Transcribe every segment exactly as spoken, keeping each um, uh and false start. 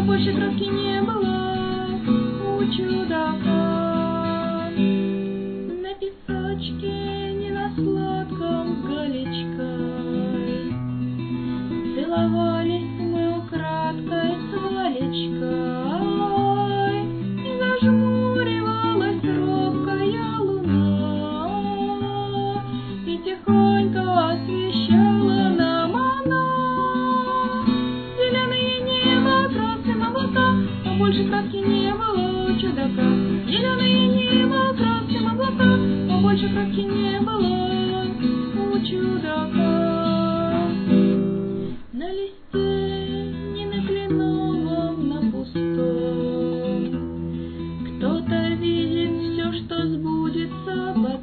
а больше краски не было у чудака. На песочке, не на сладком с галечкой, целовались мы украдкой с Валечкой, и зажмуривалась робкая луна, и тихонько освещала нам она зеленое небо, красным облака, а больше краски не было у чудака. Зеленое небо, красным облака, а больше краски не было у чудака. На листе, не на кленовом, на пустом, кто-то видит все, что сбудется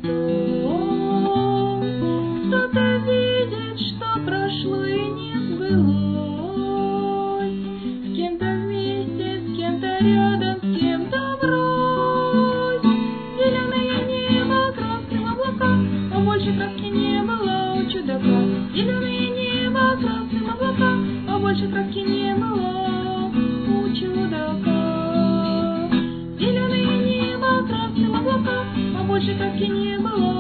потом. Кто-то видит, что прошло и не сбылось. С кем-то вместе, с кем-то рядом, с кем-то врозь. Зеленое небо, красным облака, а больше краски не было у чудака. Зеленое небо, красным облака, а больше краски не было у чудака. Зеленое небо, красным облака, а больше краски не было